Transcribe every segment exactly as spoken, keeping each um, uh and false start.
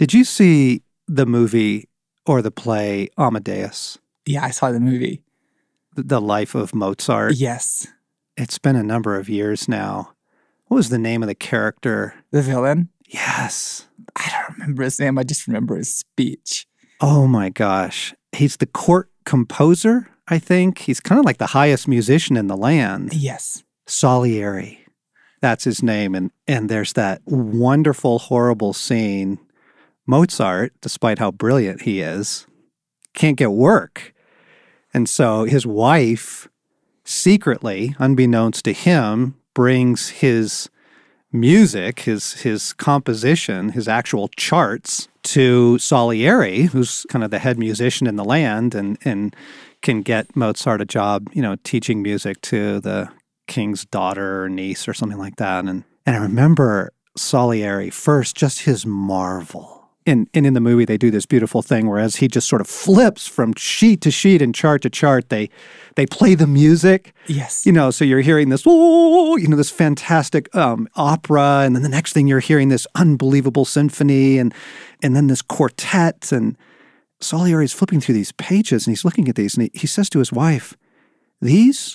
Did you see the movie or the play Amadeus? Yeah, I saw the movie. The Life of Mozart? Yes. It's been a number of years now. What was the name of the character? The villain? Yes. I don't remember his name. I just remember his speech. Oh my gosh. He's the court composer, I think. He's kind of like the highest musician in the land. Yes. Salieri. That's his name. And, and there's that wonderful, horrible scene. Mozart, despite how brilliant he is, can't get work. And so his wife, secretly, unbeknownst to him, brings his music, his his composition, his actual charts to Salieri, who's kind of the head musician in the land and, and can get Mozart a job, you know, teaching music to the king's daughter or niece or something like that. And, and I remember Salieri first, just his marvel. And, and in the movie, they do this beautiful thing where as he just sort of flips from sheet to sheet and chart to chart, they they play the music. Yes. You know, so you're hearing this, oh, you know, this fantastic um, opera, and then the next thing you're hearing this unbelievable symphony, and and then this quartet. And Salieri is flipping through these pages, and he's looking at these, and he, he says to his wife, "These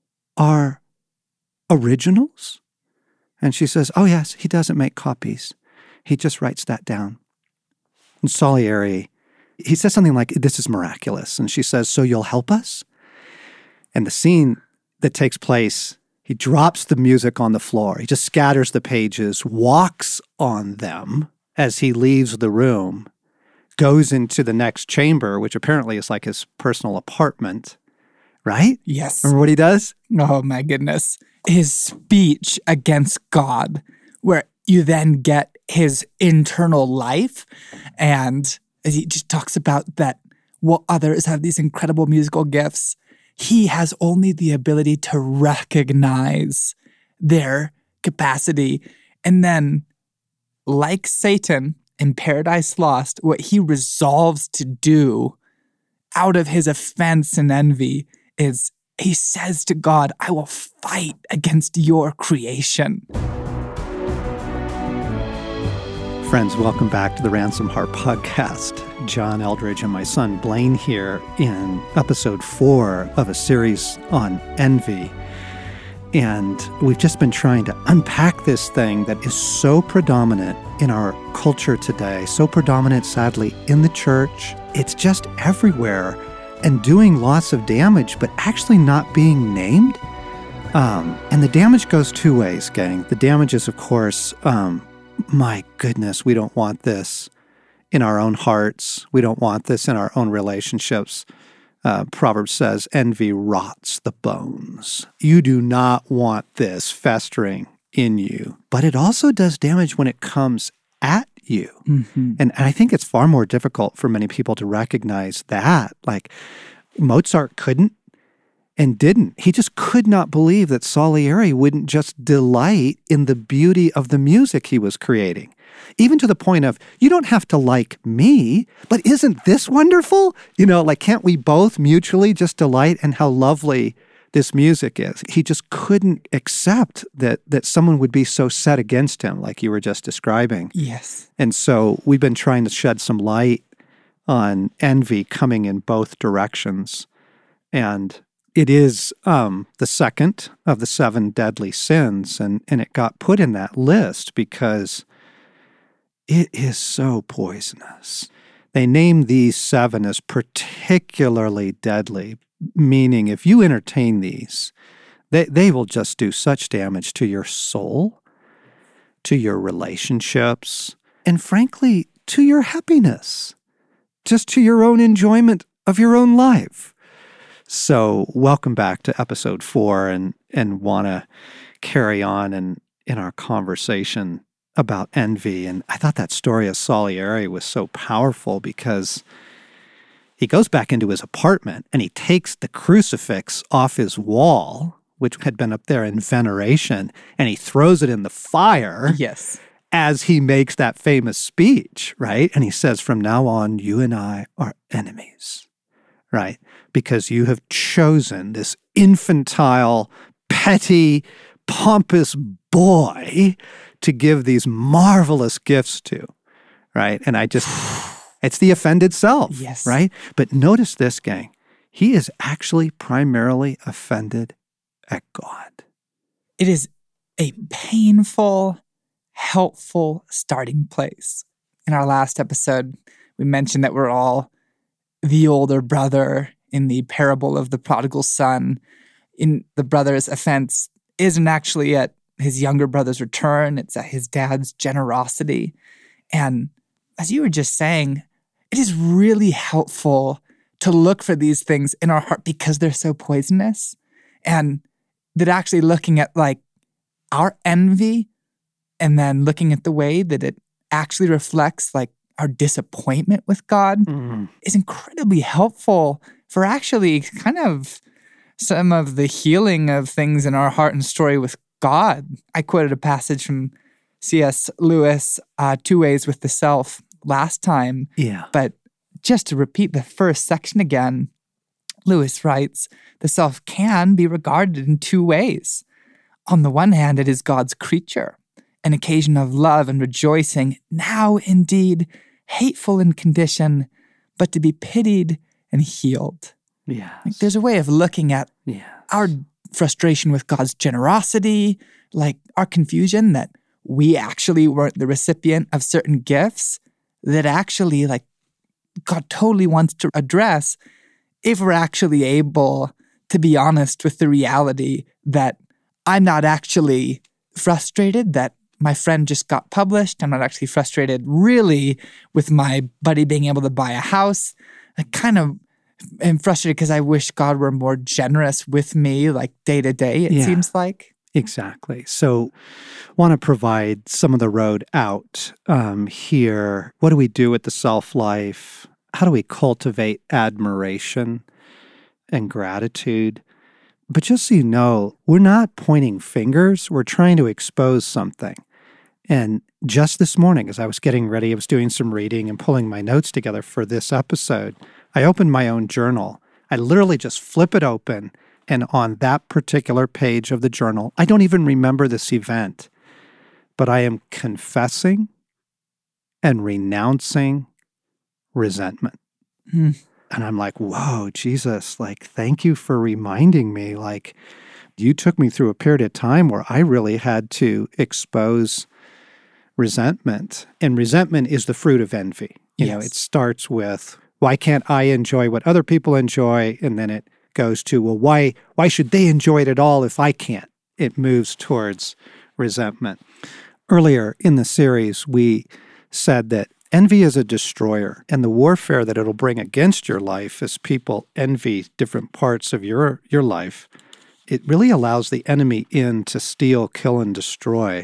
are originals?" And she says, "Oh, yes, he doesn't make copies. He just writes that down." And Salieri, he says something like, "This is miraculous." And she says, "So you'll help us?" And the scene that takes place, he drops the music on the floor. He just scatters the pages, walks on them as he leaves the room, goes into the next chamber, which apparently is like his personal apartment, right? Yes. Remember what he does? Oh, my goodness. His speech against God, where you then get his internal life. And he just talks about that while others have these incredible musical gifts, he has only the ability to recognize their capacity. And then, like Satan in Paradise Lost, what he resolves to do out of his offense and envy is he says to God, "I will fight against your creation." Friends, welcome back to the Ransom Heart Podcast. John Eldredge and my son Blaine here in episode four of a series on envy. And we've just been trying to unpack this thing that is so predominant in our culture today, so predominant, sadly, in the church. It's just everywhere and doing lots of damage, but actually not being named. Um, and the damage goes two ways, gang. The damage is, of course, um, my goodness, we don't want this in our own hearts. We don't want this in our own relationships. Uh, Proverbs says, envy rots the bones. You do not want this festering in you. But it also does damage when it comes at you. Mm-hmm. And, and I think it's far more difficult for many people to recognize that. Like, Mozart couldn't and didn't. He just could not believe that Salieri wouldn't just delight in the beauty of the music he was creating. Even to the point of, you don't have to like me, but isn't this wonderful? You know, like, can't we both mutually just delight in how lovely this music is? He just couldn't accept that that someone would be so set against him, like you were just describing. Yes. And so we've been trying to shed some light on envy coming in both directions. And it is um, the second of the seven deadly sins, and, and it got put in that list because it is so poisonous. They name these seven as particularly deadly, meaning if you entertain these, they, they will just do such damage to your soul, to your relationships, and frankly, to your happiness, just to your own enjoyment of your own life. So welcome back to episode four, and and want to carry on in, in our conversation about envy. And I thought that story of Salieri was so powerful because he goes back into his apartment and he takes the crucifix off his wall, which had been up there in veneration, and he throws it in the fire. Yes. As he makes that famous speech, right? And he says, from now on, you and I are enemies, right? Because you have chosen this infantile, petty, pompous boy to give these marvelous gifts to, right? And I just, it's the offended self, Yes. right? But notice this, gang. He is actually primarily offended at God. It is a painful, helpful starting place. In our last episode, we mentioned that we're all the older brother in the parable of the prodigal son. In the brother's offense isn't actually at his younger brother's return, it's at his dad's generosity. And as you were just saying, it is really helpful to look for these things in our heart because they're so poisonous. And that actually looking at like our envy and then looking at the way that it actually reflects like our disappointment with God Mm. is incredibly helpful for actually kind of some of the healing of things in our heart and story with God. I quoted a passage from C S Lewis, uh, Two Ways with the Self, last time. Yeah. But just to repeat the first section again, Lewis writes, the self can be regarded in two ways. On the one hand, it is God's creature, an occasion of love and rejoicing, now indeed hateful in condition, but to be pitied and healed. Yeah. Like, there's a way of looking at Yeah. our frustration with God's generosity, like our confusion that we actually weren't the recipient of certain gifts that actually like God totally wants to address if we're actually able to be honest with the reality that I'm not actually frustrated that my friend just got published. I'm not actually frustrated really with my buddy being able to buy a house. I kind of am frustrated because I wish God were more generous with me, like day to day, it Yeah. seems like. Exactly. So want to provide some of the road out um, here. What do we do with the self-life? How do we cultivate admiration and gratitude? But just so you know, we're not pointing fingers. We're trying to expose something. And just this morning, as I was getting ready, I was doing some reading and pulling my notes together for this episode, I opened my own journal. I literally just flip it open, and on that particular page of the journal, I don't even remember this event, but I am confessing and renouncing resentment. Hmm. And I'm like, whoa, Jesus, like, thank you for reminding me. Like, you took me through a period of time where I really had to expose resentment. And resentment is the fruit of envy. You know, Yes. it starts with, why can't I enjoy what other people enjoy? And then it goes to, well, why why should they enjoy it at all if I can't? It moves towards resentment. Earlier in the series, we said that envy is a destroyer, and the warfare that it'll bring against your life as people envy different parts of your, your life, it really allows the enemy in to steal, kill, and destroy.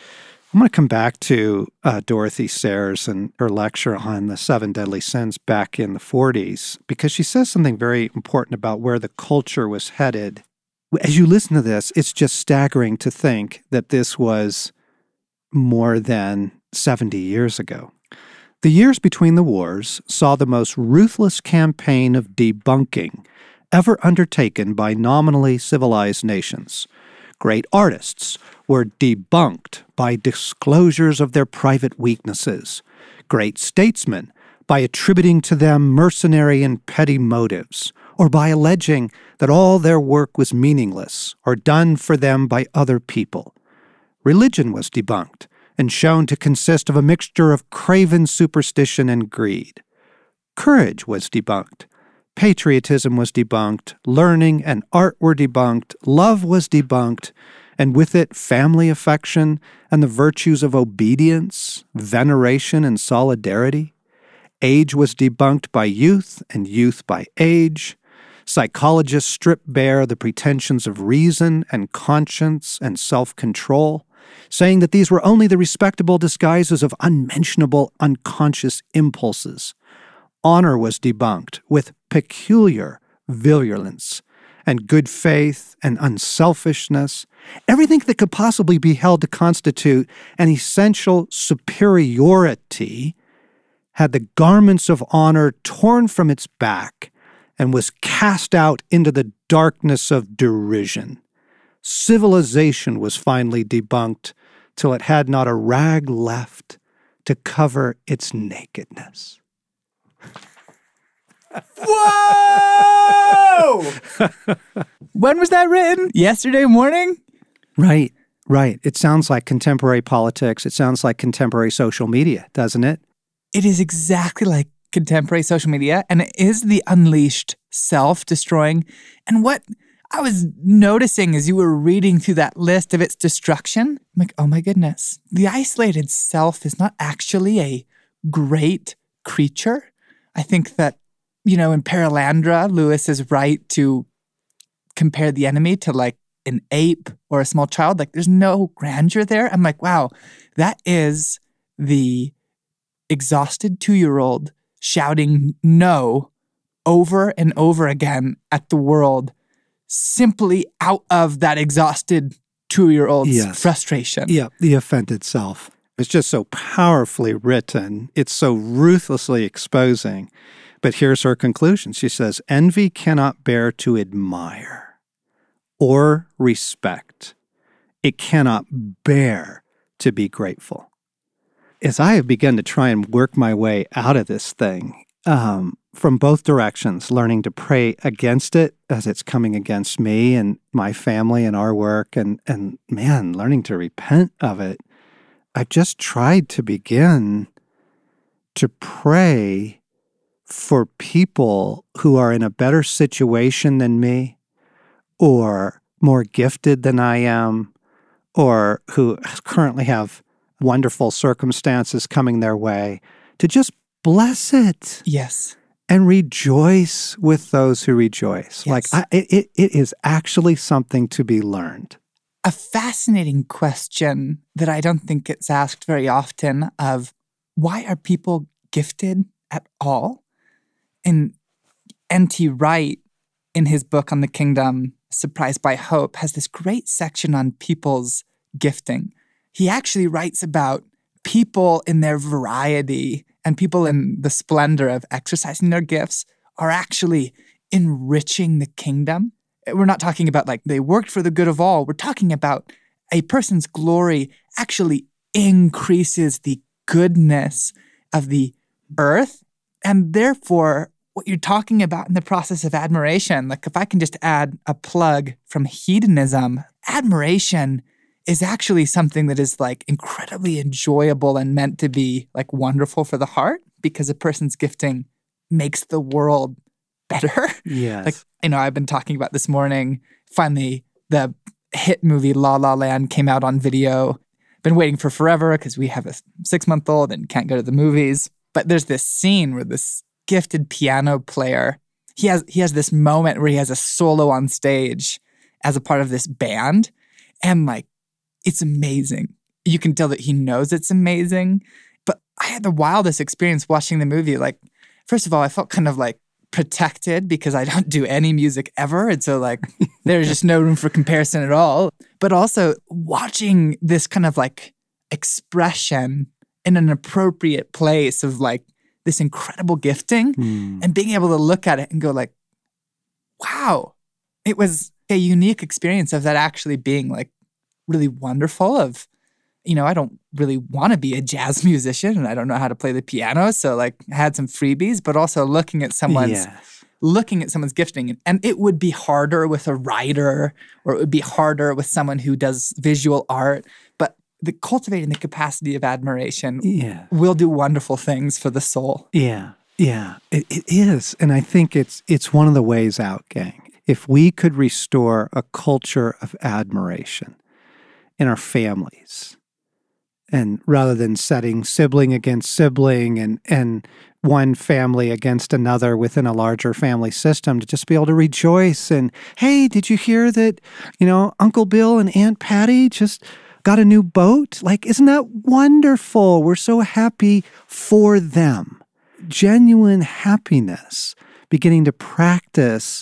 I'm going to come back to uh, Dorothy Sayers and her lecture on the seven deadly sins back in the forties, because she says something very important about where the culture was headed. As you listen to this, it's just staggering to think that this was more than seventy years ago. The years between the wars saw the most ruthless campaign of debunking ever undertaken by nominally civilized nations. Great artists were debunked by disclosures of their private weaknesses. Great statesmen by attributing to them mercenary and petty motives, or by alleging that all their work was meaningless or done for them by other people. Religion was debunked and shown to consist of a mixture of craven superstition and greed. Courage was debunked. Patriotism was debunked. Learning and art were debunked. Love was debunked. And with it, family affection and the virtues of obedience, veneration, and solidarity. Age was debunked by youth and youth by age. Psychologists stripped bare the pretensions of reason and conscience and self-control, saying that these were only the respectable disguises of unmentionable unconscious impulses. Honor was debunked with peculiar virulence, and good faith and unselfishness, everything that could possibly be held to constitute an essential superiority, had the garments of honor torn from its back and was cast out into the darkness of derision. Civilization was finally debunked till it had not a rag left to cover its nakedness. Whoa! When was that written? Yesterday morning? Right, right. It sounds like contemporary politics. It sounds like contemporary social media, doesn't it? It is exactly like contemporary social media, and it is the unleashed self-destroying. And what I was noticing as you were reading through that list of its destruction, I'm like, oh my goodness, the isolated self is not actually a great creature. I think that, you know, in Perelandra, Lewis is right to compare the enemy to like an ape or a small child. Like there's no grandeur there. I'm like, wow, that is the exhausted two-year-old shouting no over and over again at the world simply out of that exhausted two-year-old's yes. frustration. Yeah, the offended self. It's just so powerfully written. It's so ruthlessly exposing. But here's her conclusion. She says, envy cannot bear to admire or respect. It cannot bear to be grateful. As I have begun to try and work my way out of this thing, um, from both directions, learning to pray against it as it's coming against me and my family and our work, and, and man, learning to repent of it, I've just tried to begin to pray for people who are in a better situation than me, or more gifted than I am, or who currently have wonderful circumstances coming their way, to just bless it. Yes. And rejoice with those who rejoice. Yes. Like, I, it, it is actually something to be learned. A fascinating question that I don't think gets asked very often of why are people gifted at all? And N T Wright, in his book on the kingdom, Surprised by Hope, has this great section on people's gifting. He actually writes about people in their variety and people in the splendor of exercising their gifts are actually enriching the kingdom. We're not talking about like they worked for the good of all. We're talking about a person's glory actually increases the goodness of the earth. And therefore, what you're talking about in the process of admiration, like if I can just add a plug from hedonism, admiration is actually something that is like incredibly enjoyable and meant to be like wonderful for the heart because a person's gifting makes the world better. Yes. Like, you know, I've been talking about this morning, finally the hit movie La La Land came out on video. Been waiting for forever because we have a six-month-old and can't go to the movies. But there's this scene where this gifted piano player, he has he has this moment where he has a solo on stage as a part of this band. And like, it's amazing. You can tell that he knows it's amazing. But I had the wildest experience watching the movie. Like, first of all, I felt kind of like protected because I don't do any music ever. And so like, there's just no room for comparison at all. But also watching this kind of like expression in an appropriate place of like this incredible gifting mm. and being able to look at it and go like, wow, it was a unique experience of that actually being like really wonderful of, you know, I don't really want to be a jazz musician and I don't know how to play the piano. So like I had some freebies, but also looking at someone's, yes. looking at someone's gifting. And it would be harder with a writer or it would be harder with someone who does visual art, but the cultivating the capacity of admiration yeah. will do wonderful things for the soul. Yeah, yeah, it, it is. And I think it's it's one of the ways out, gang. If we could restore a culture of admiration in our families, and rather than setting sibling against sibling and, and one family against another within a larger family system, to just be able to rejoice and, hey, did you hear that, you know, Uncle Bill and Aunt Patty just got a new boat? Like, isn't that wonderful? We're so happy for them. Genuine happiness, beginning to practice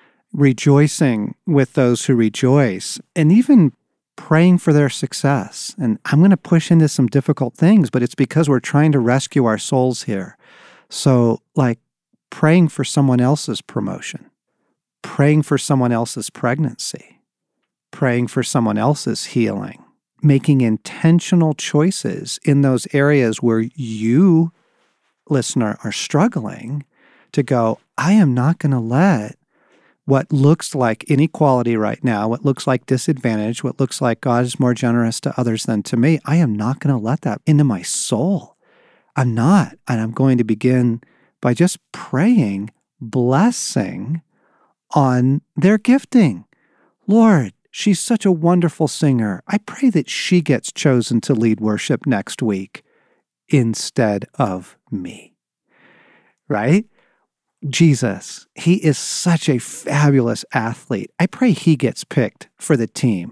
rejoicing with those who rejoice, and even praying for their success. And I'm going to push into some difficult things, but it's because we're trying to rescue our souls here. So, like, praying for someone else's promotion, praying for someone else's pregnancy, praying for someone else's healing, making intentional choices in those areas where you, listener, are struggling to go, I am not going to let what looks like inequality right now, what looks like disadvantage, what looks like God is more generous to others than to me, I am not going to let that into my soul. I'm not. And I'm going to begin by just praying blessing on their gifting. Lord, she's such a wonderful singer. I pray that she gets chosen to lead worship next week instead of me. Right? Jesus, he is such a fabulous athlete. I pray he gets picked for the team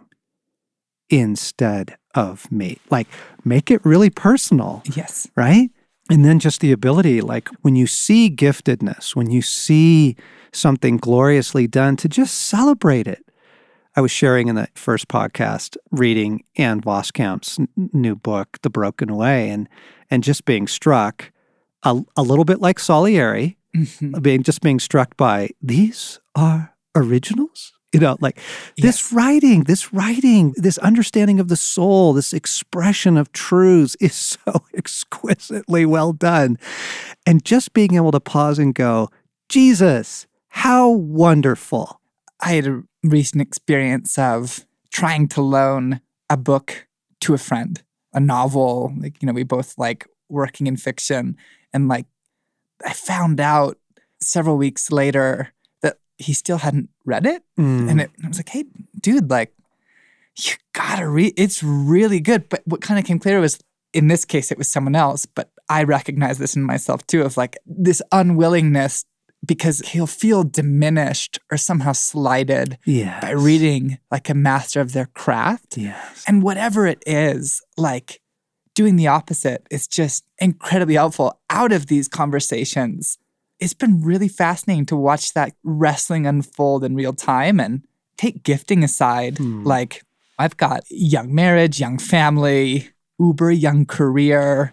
instead of me. Like, make it really personal. Yes. Right? And then just the ability, like when you see giftedness, when you see something gloriously done, to just celebrate it. I was sharing in the first podcast, reading Ann Voskamp's n- new book, The Broken Way, and and just being struck a, a little bit like Salieri, mm-hmm. being just being struck by, these are originals? You know, like this yes. writing, this writing, this understanding of the soul, this expression of truths is so exquisitely well done. And just being able to pause and go, Jesus, how wonderful. I had a recent experience of trying to loan a book to a friend, a novel. Like, you know, we both like working in fiction. And like, I found out several weeks later that he still hadn't read it. Mm. And it, I was like, hey, dude, like, you gotta read, it's really good. But what kind of came clear was, in this case, it was someone else. But I recognize this in myself too, of like this unwillingness, because he'll feel diminished or somehow slighted yes. by reading like a master of their craft. Yes. And whatever it is, like doing the opposite is just incredibly helpful. Out of these conversations, it's been really fascinating to watch that wrestling unfold in real time. And take gifting aside, mm. like I've got young marriage, young family, uber young career,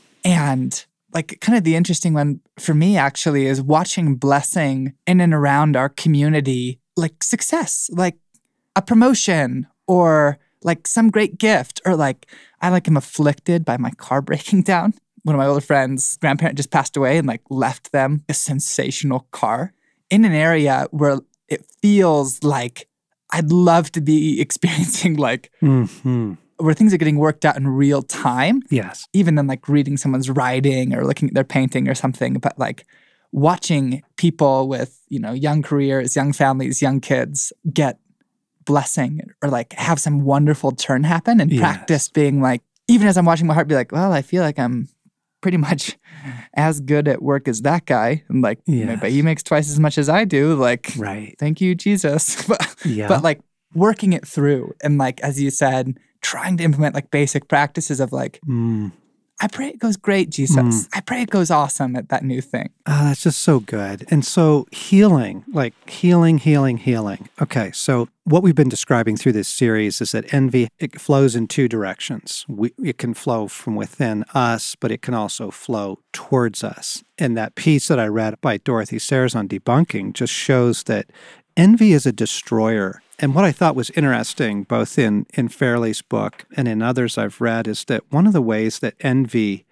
and like kind of the interesting one for me actually is watching blessing in and around our community, like success, like a promotion or like some great gift, or like I like am afflicted by my car breaking down. One of my older friends' grandparent just passed away and like left them a sensational car in an area where it feels like I'd love to be experiencing like mm-hmm. where things are getting worked out in real time. Yes. Even than like reading someone's writing or looking at their painting or something. But like watching people with, you know, young careers, young families, young kids get blessing or like have some wonderful turn happen, and yes. practice being like, even as I'm watching my heart be like, well, I feel like I'm pretty much as good at work as that guy. And like, yes. but he makes twice as much as I do. Like, right. Thank you, Jesus. but, yeah. but like working it through and like, as you said, trying to implement like basic practices of like, mm. I pray it goes great, Jesus. Mm. I pray it goes awesome at that new thing. Oh, that's just so good. And so healing, like healing, healing, healing. Okay, so what we've been describing through this series is that envy, it flows in two directions. We, it can flow from within us, but it can also flow towards us. And that piece that I read by Dorothy Sayers on debunking just shows that envy is a destroyer. And what I thought was interesting, both in, in Fairley's book and in others I've read, is that one of the ways that envy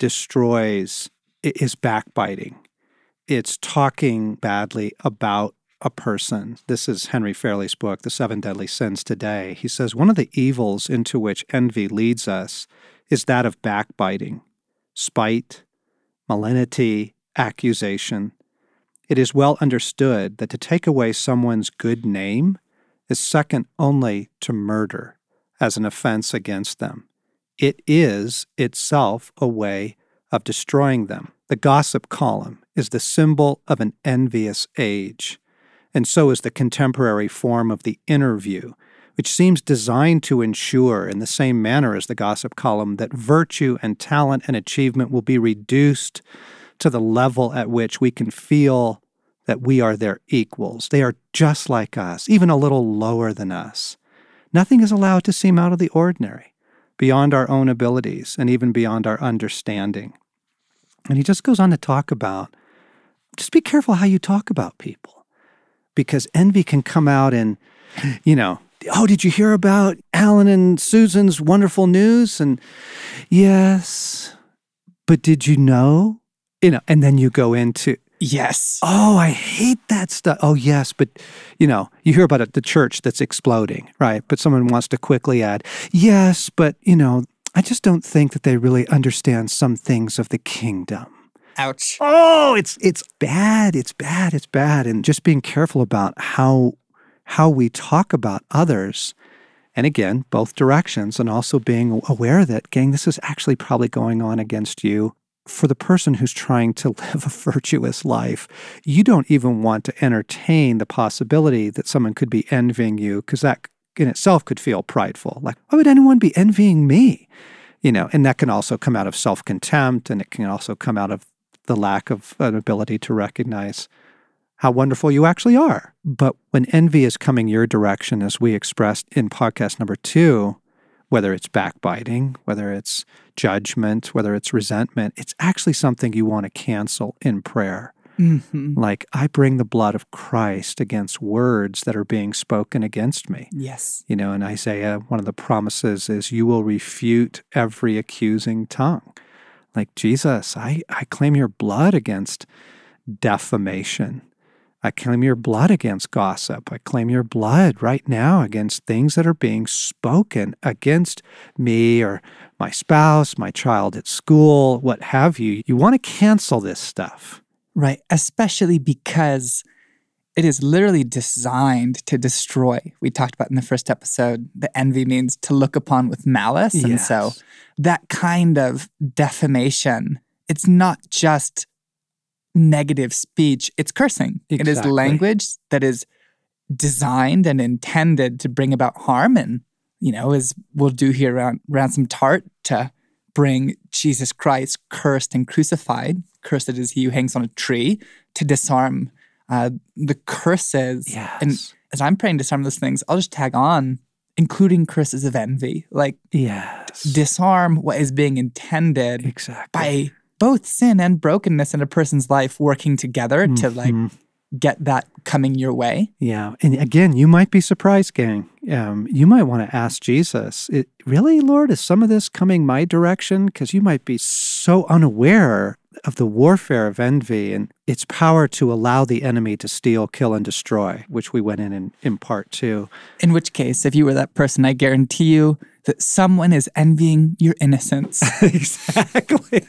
destroys is backbiting. It's talking badly about a person. This is Henry Fairley's book, The Seven Deadly Sins Today. He says, one of the evils into which envy leads us is that of backbiting, spite, malignity, accusation. It is well understood that to take away someone's good name is second only to murder as an offense against them. It is itself a way of destroying them. The gossip column is the symbol of an envious age, and so is the contemporary form of the interview, which seems designed to ensure, in the same manner as the gossip column, that virtue and talent and achievement will be reduced to the level at which we can feel that we are their equals. They are just like us, even a little lower than us. Nothing is allowed to seem out of the ordinary, beyond our own abilities and even beyond our understanding. And he just goes on to talk about, just be careful how you talk about people, because envy can come out in, you know, oh, did you hear about Alan and Susan's wonderful news. And yes, but did you know? You know, and then you go into, yes. Oh, I hate that stuff. Oh, yes, but, you know, you hear about it, the church that's exploding, right? But someone wants to quickly add, yes, but, you know, I just don't think that they really understand some things of the kingdom. Ouch. Oh, it's it's bad. It's bad. It's bad. And just being careful about how how we talk about others. And again, both directions, and also being aware that, gang, this is actually probably going on against you. For the person who's trying to live a virtuous life, you don't even want to entertain the possibility that someone could be envying you, because that in itself could feel prideful. Like, why would anyone be envying me? You know, and that can also come out of self-contempt, and it can also come out of the lack of an ability to recognize how wonderful you actually are. But when envy is coming your direction, as we expressed in podcast number two, whether it's backbiting, whether it's judgment, whether it's resentment, it's actually something you want to cancel in prayer. Mm-hmm. Like, I bring the blood of Christ against words that are being spoken against me. Yes. You know, in Isaiah, one of the promises is, you will refute every accusing tongue. Like, Jesus, I, I claim your blood against defamation. I claim your blood against gossip. I claim your blood right now against things that are being spoken against me or my spouse, my child at school, what have you. You want to cancel this stuff. Right, especially because it is literally designed to destroy. We talked about in the first episode, the envy means to look upon with malice. Yes. And so that kind of defamation, it's not just negative speech, it's cursing. Exactly. It is language that is designed and intended to bring about harm. And, you know, as we'll do here around Ransom Tart, to bring Jesus Christ cursed and crucified, cursed is he who hangs on a tree, to disarm uh, the curses. Yes. And as I'm praying to disarm those things, I'll just tag on, including curses of envy. Like, yes. disarm what is being intended exactly. by both sin and brokenness in a person's life working together mm-hmm. to like get that coming your way. Yeah. And again, you might be surprised, gang. Um, you might want to ask Jesus, it, really, Lord, is some of this coming my direction? Because you might be so unaware of the warfare of envy and its power to allow the enemy to steal, kill, and destroy, which we went in in, in part two. In which case, if you were that person, I guarantee you that someone is envying your innocence. Exactly.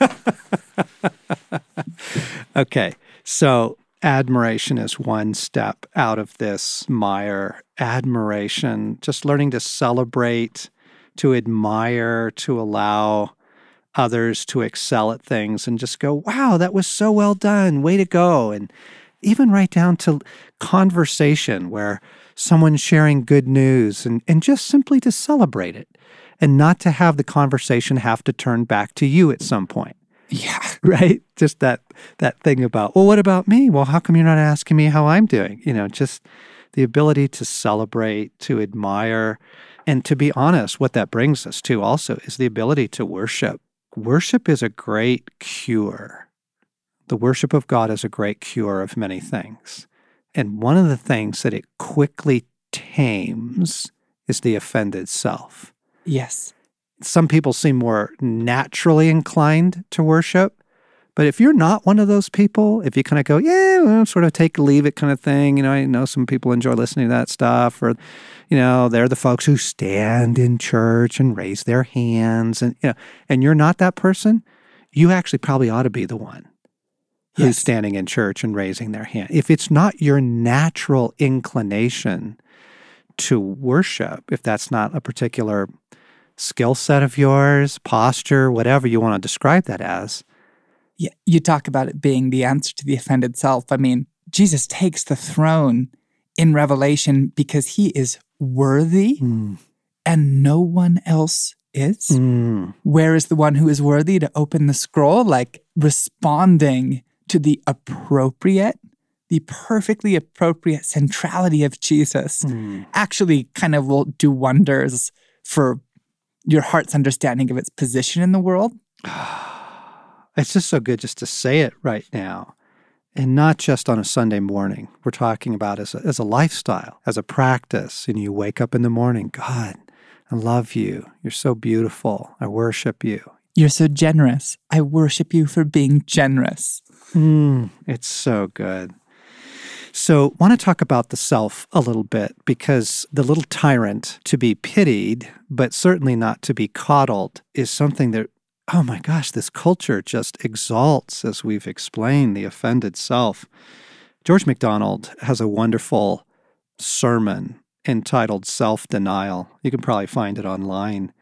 Okay, so admiration is one step out of this mire. Admiration, just learning to celebrate, to admire, to allow others to excel at things and just go, wow, that was so well done, way to go. And even right down to conversation where someone's sharing good news and, and just simply to celebrate it and not to have the conversation have to turn back to you at some point. Yeah. Right? Just that that thing about, well, what about me? Well, how come you're not asking me how I'm doing? You know, just the ability to celebrate, to admire, and to be honest, what that brings us to also is the ability to worship. Worship is a great cure. The worship of God is a great cure of many things. And one of the things that it quickly tames is the offended self. Yes. Some people seem more naturally inclined to worship. But if you're not one of those people, if you kind of go, yeah, well, sort of take leave it kind of thing, you know, I know some people enjoy listening to that stuff, or, you know, they're the folks who stand in church and raise their hands, and, you know, and you're not that person, you actually probably ought to be the one who's yes. standing in church and raising their hand. If it's not your natural inclination to worship, if that's not a particular skill set of yours, posture, whatever you want to describe that as. Yeah, you talk about it being the answer to the offended self. I mean, Jesus takes the throne in Revelation because he is worthy mm. and no one else is. Mm. Where is the one who is worthy to open the scroll? Like responding to the appropriate, the perfectly appropriate centrality of Jesus mm. actually kind of will do wonders for your heart's understanding of its position in the world. It's just so good just to say it right now, and not just on a Sunday morning. We're talking about as a, as a lifestyle, as a practice, and you wake up in the morning, God, I love you. You're so beautiful. I worship you. You're so generous. I worship you for being generous. Mm, it's so good. So I want to talk about the self a little bit, because the little tyrant, to be pitied, but certainly not to be coddled, is something that, oh my gosh, this culture just exalts, as we've explained, the offended self. George MacDonald has a wonderful sermon entitled Self-Denial. You can probably find it online.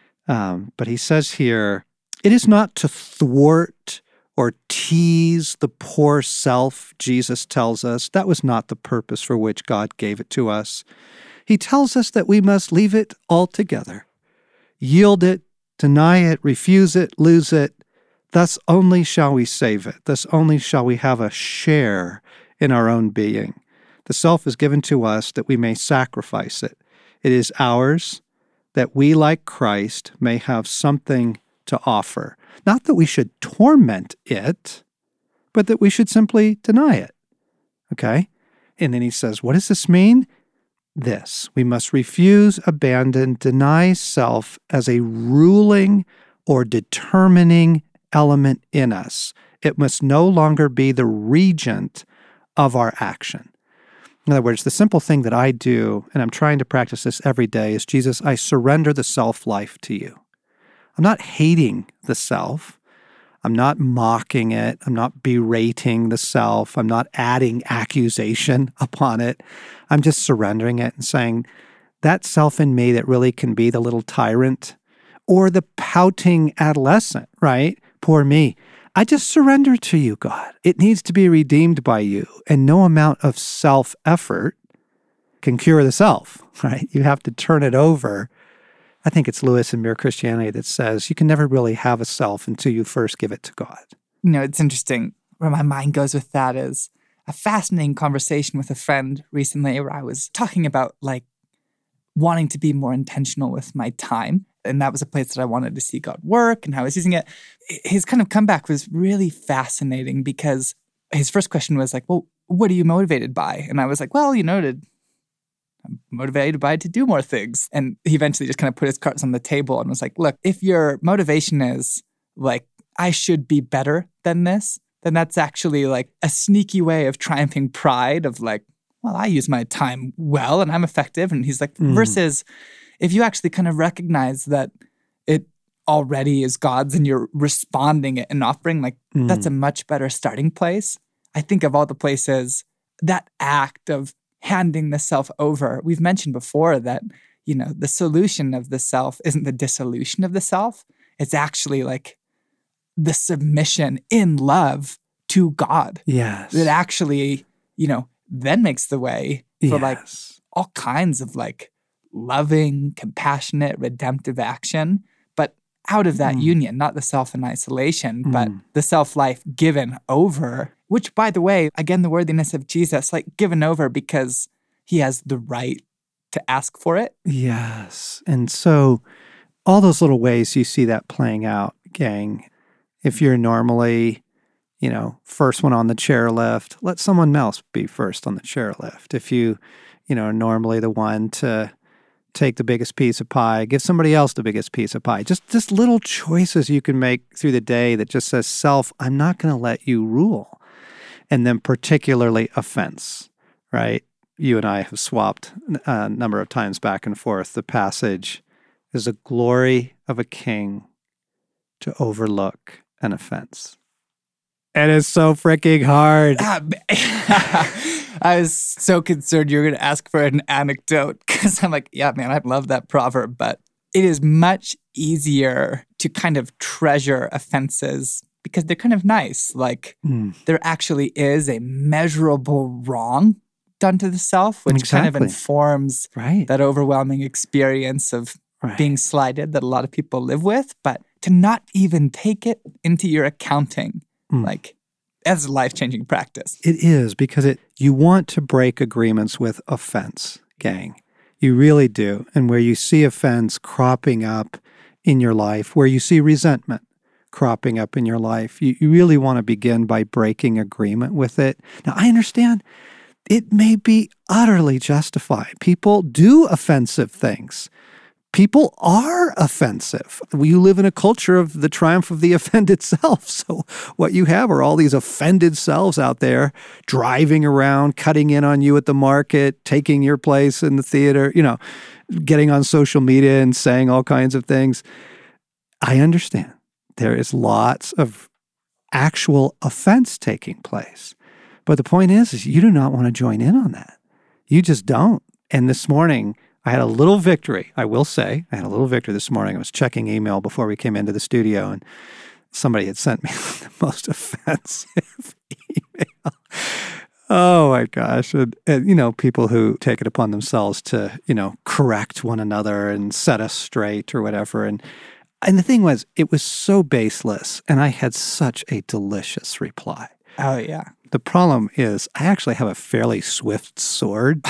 Um, but he says here, it is not to thwart or tease the poor self, Jesus tells us. That was not the purpose for which God gave it to us. He tells us that we must leave it altogether, yield it, deny it, refuse it, lose it. Thus only shall we save it. Thus only shall we have a share in our own being. The self is given to us that we may sacrifice it. It is ours that we, like Christ, may have something to offer. Not that we should torment it, but that we should simply deny it. Okay? And then he says, what does this mean? This: we must refuse, abandon, deny self as a ruling or determining element in us. It must no longer be the regent of our action. In other words, the simple thing that I do, and I'm trying to practice this every day, is, Jesus, I surrender the self-life to you. I'm not hating the self. I'm not mocking it. I'm not berating the self. I'm not adding accusation upon it. I'm just surrendering it and saying, that self in me that really can be the little tyrant or the pouting adolescent, right? Poor me. I just surrender to you, God. It needs to be redeemed by you, and no amount of self-effort can cure the self, right? You have to turn it over. I think it's Lewis in Mere Christianity that says you can never really have a self until you first give it to God. You know, it's interesting. Where my mind goes with that is a fascinating conversation with a friend recently where I was talking about, like, wanting to be more intentional with my time. And that was a place that I wanted to see God work and how I was using it. His kind of comeback was really fascinating, because his first question was like, well, what are you motivated by? And I was like, well, you know, to, I'm motivated by to do more things. And he eventually just kind of put his cards on the table and was like, look, if your motivation is like, I should be better than this, then that's actually like a sneaky way of triumphing pride of like, well, I use my time well and I'm effective. And he's like, mm. versus if you actually kind of recognize that it already is God's and you're responding it and offering, like, mm. that's a much better starting place. I think of all the places, that act of handing the self over. We've mentioned before that, you know, the solution of the self isn't the dissolution of the self. It's actually like the submission in love to God. Yes. That actually, you know, then makes the way for yes. like all kinds of like loving, compassionate, redemptive action, but out of that mm. union, not the self in isolation, mm. but the self-life given over, which, by the way, again, the worthiness of Jesus, like given over because he has the right to ask for it. Yes. And so all those little ways you see that playing out, gang. If you're normally, you know, first one on the chairlift, let someone else be first on the chairlift. If you, you know, are normally the one to take the biggest piece of pie, give somebody else the biggest piece of pie. Just, just little choices you can make through the day that just says, self, I'm not going to let you rule. And then particularly offense, right? You and I have swapped a number of times back and forth. The passage is the glory of a king to overlook an offense. It is so freaking hard. I was so concerned you were going to ask for an anecdote, because I'm like, yeah, man, I love that proverb, but it is much easier to kind of treasure offenses because they're kind of nice. Like mm. there actually is a measurable wrong done to the self, which exactly. kind of informs right. that overwhelming experience of right. being slighted that a lot of people live with. But to not even take it into your accounting, mm. like, that's a life-changing practice. It is, because it you want to break agreements with offense, gang. You really do. And where you see offense cropping up in your life, where you see resentment cropping up in your life, you, you really want to begin by breaking agreement with it. Now, I understand it may be utterly justified. People do offensive things. people are offensive. You live in a culture of the triumph of the offended self. So what you have are all these offended selves out there driving around, cutting in on you at the market, taking your place in the theater, you know, getting on social media and saying all kinds of things. I understand there is lots of actual offense taking place. But the point is, is you do not want to join in on that. You just don't. And this morning, I had a little victory, I will say. I had a little victory this morning. I was checking email before we came into the studio, and somebody had sent me the most offensive email. Oh, my gosh. And, and, you know, people who take it upon themselves to, you know, correct one another and set us straight or whatever. And and the thing was, it was so baseless, and I had such a delicious reply. Oh, yeah. The problem is I actually have a fairly swift sword.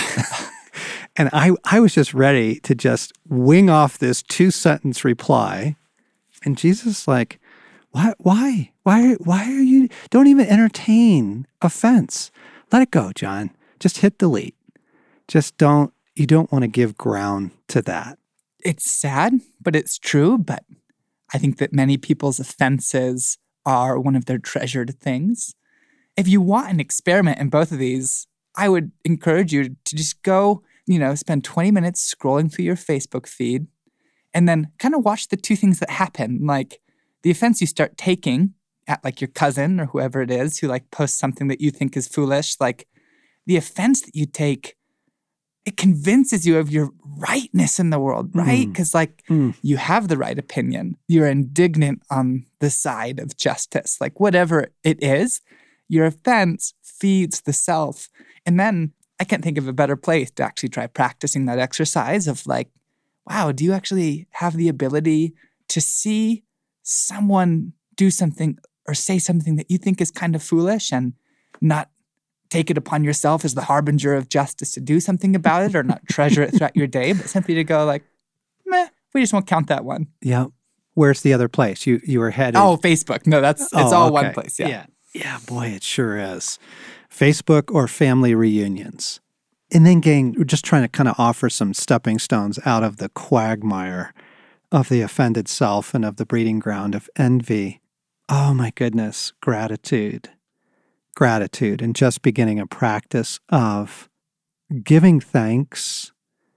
And I, I was just ready to just wing off this two-sentence reply. And Jesus is like, why, why, why, why are you, don't even entertain offense. Let it go, John. Just hit delete. Just don't, you don't want to give ground to that. It's sad, but it's true. But I think that many people's offenses are one of their treasured things. If you want an experiment in both of these, I would encourage you to just go, you know, spend twenty minutes scrolling through your Facebook feed and then kind of watch the two things that happen. Like the offense you start taking at like your cousin or whoever it is who like posts something that you think is foolish, like the offense that you take, it convinces you of your rightness in the world, right? Because mm. like mm. you have the right opinion. You're indignant on the side of justice. Like whatever it is, your offense feeds the self. And then I can't think of a better place to actually try practicing that exercise of like, wow, do you actually have the ability to see someone do something or say something that you think is kind of foolish and not take it upon yourself as the harbinger of justice to do something about it or not treasure it throughout your day, but simply to go like, meh, we just won't count that one. Yeah. Where's the other place? You you were headed. Oh, Facebook. No, that's it's oh, all okay. one place. Yeah. yeah. Yeah, boy, it sure is. Facebook or family reunions. And then gang, we're just trying to kind of offer some stepping stones out of the quagmire of the offended self and of the breeding ground of envy. Oh my goodness, gratitude. Gratitude and just beginning a practice of giving thanks.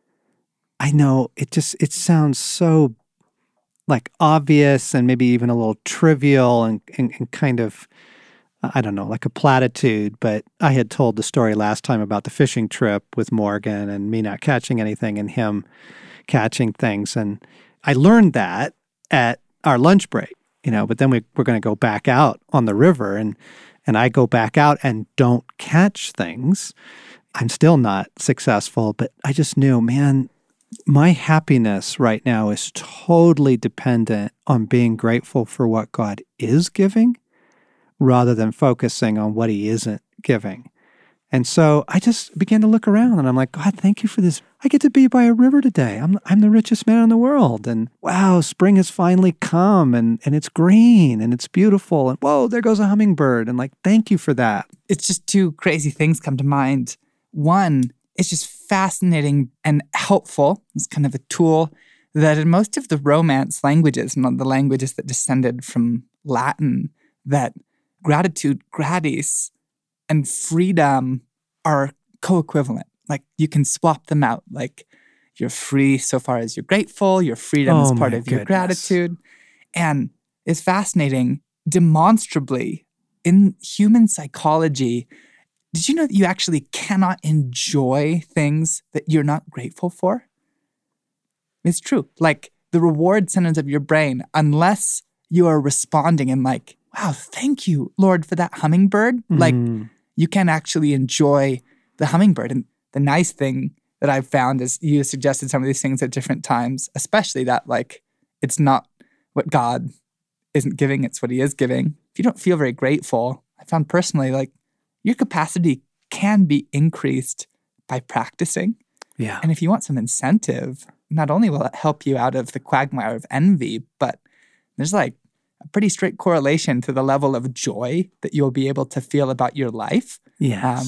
I know it just, it sounds so like obvious and maybe even a little trivial and, and, and kind of, I don't know, like a platitude, but I had told the story last time about the fishing trip with Morgan and me not catching anything and him catching things. And I learned that at our lunch break, you know, but then we, we're going to go back out on the river and, and I go back out and don't catch things. I'm still not successful, but I just knew, man, my happiness right now is totally dependent on being grateful for what God is giving, rather than focusing on what he isn't giving. And so I just began to look around and I'm like, God, thank you for this. I get to be by a river today. I'm I'm the richest man in the world. And wow, spring has finally come and, and it's green and it's beautiful. And whoa, there goes a hummingbird. And like, thank you for that. It's just two crazy things come to mind. One, it's just fascinating and helpful. It's kind of a tool that in most of the Romance languages, and the languages that descended from Latin, that gratitude, gratis, and freedom are co-equivalent. Like you can swap them out. Like you're free so far as you're grateful. Your freedom oh is part of goodness. your gratitude. And it's fascinating. Demonstrably, in human psychology, did you know that you actually cannot enjoy things that you're not grateful for? It's true. Like the reward centers of your brain, unless you are responding in like, wow, thank you, Lord, for that hummingbird. Mm. Like, you can actually enjoy the hummingbird. And the nice thing that I've found is you suggested some of these things at different times, especially that, like, it's not what God isn't giving, it's what he is giving. If you don't feel very grateful, I found personally, like, your capacity can be increased by practicing. Yeah. And if you want some incentive, not only will it help you out of the quagmire of envy, but there's, like, a pretty straight correlation to the level of joy that you'll be able to feel about your life. Yes. Um,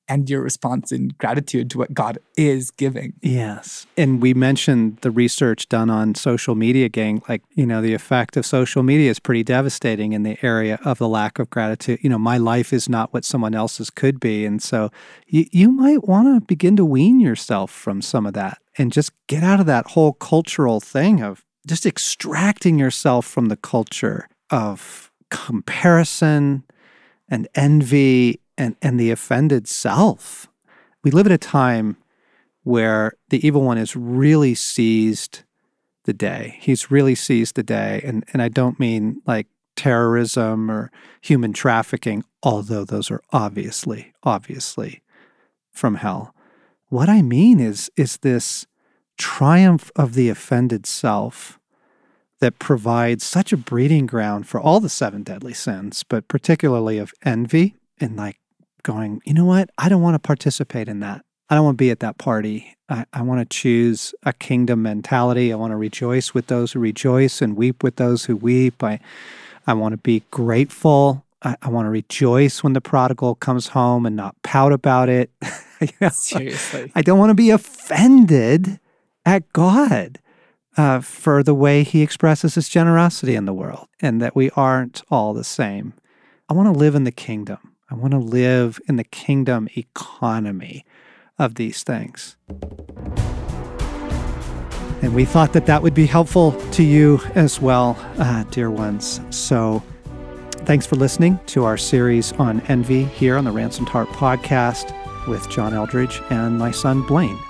and your response in gratitude to what God is giving. Yes. And we mentioned the research done on social media, gang. Like, you know, the effect of social media is pretty devastating in the area of the lack of gratitude. You know, my life is not what someone else's could be. And so you, you might want to begin to wean yourself from some of that and just get out of that whole cultural thing of just extracting yourself from the culture of comparison and envy and, and the offended self. We live at a time where the evil one has really seized the day. He's really seized the day. And, and I don't mean like terrorism or human trafficking, although those are obviously, obviously from hell. What I mean is, is this triumph of the offended self that provides such a breeding ground for all the seven deadly sins, but particularly of envy and like going, you know what? I don't want to participate in that. I don't want to be at that party. I, I want to choose a kingdom mentality. I want to rejoice with those who rejoice and weep with those who weep. I, I want to be grateful. I, I want to rejoice when the prodigal comes home and not pout about it. You know? Seriously. I don't want to be offended at God uh, for the way he expresses his generosity in the world and that we aren't all the same. I want to live in the kingdom. I want to live in the kingdom economy of these things. And we thought that that would be helpful to you as well, uh, dear ones. So thanks for listening to our series on envy here on the Ransomed Heart podcast with John Eldredge and my son Blaine.